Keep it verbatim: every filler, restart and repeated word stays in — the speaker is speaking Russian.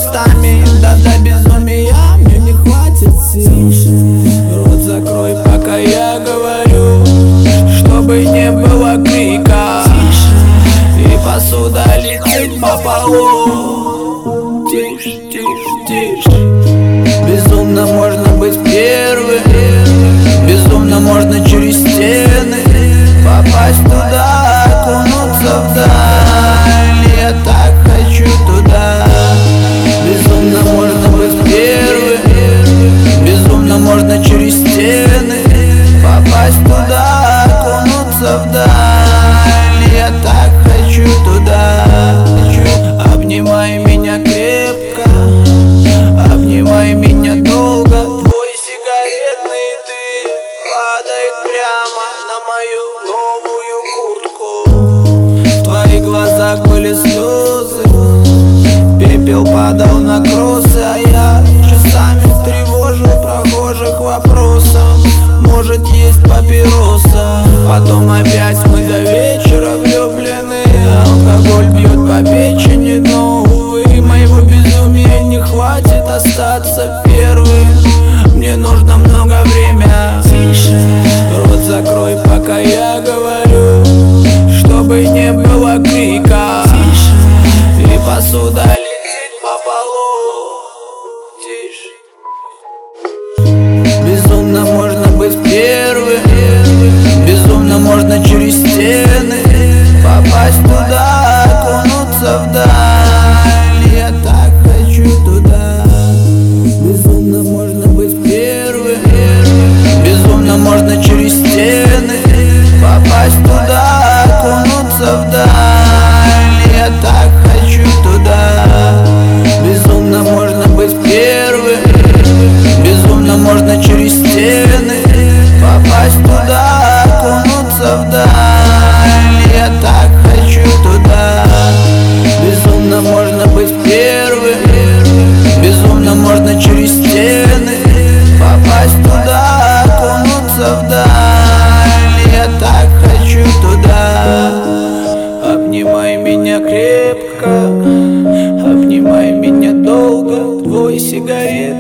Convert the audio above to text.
местами. Да до безумия мне не хватит сил. Рот закрой, пока я говорю, чтобы не было крика и посуда летит по полу. Тише, тише, тише. Безумно можно быть первым, безумно можно через стены попасть туда, окунуться вдаль. Я так хочу туда. Безумно можно быть первым, безумно можно через стены попасть туда, окунуться вдаль. Я так хочу туда. Обнимай меня крепко, обнимай меня долго. Твой сигаретный дым падает прямо на мою новую куртку. В твоих глазах были слезы, пепел падал на кроссы, а я часами тревожил прохожих вопросом: может, есть папироса? Потом опять мы до вечера влюблены. Алкоголь бьет по печени, но, увы, моего безумия не хватит остаться первым. Мне нужно много времени. Рот закрой, пока я говорю, чтобы не было крика и посуда летит по полу. Тише. Безумно можно быть первым, безумно можно через стены попасть туда, окунуться вдаль. Я так хочу туда. Безумно можно быть первым, безумно можно через стены попасть туда, окунуться вдаль. Я так хочу туда. Безумно можно быть первым, безумно можно через стены попасть туда, окунуться вдаль. Я так хочу туда. Безумно можно быть первым, безумно можно через стены попасть туда, окунуться вдаль. Я так хочу туда. Обнимай меня крепко, обнимай меня долго. Твой сигарет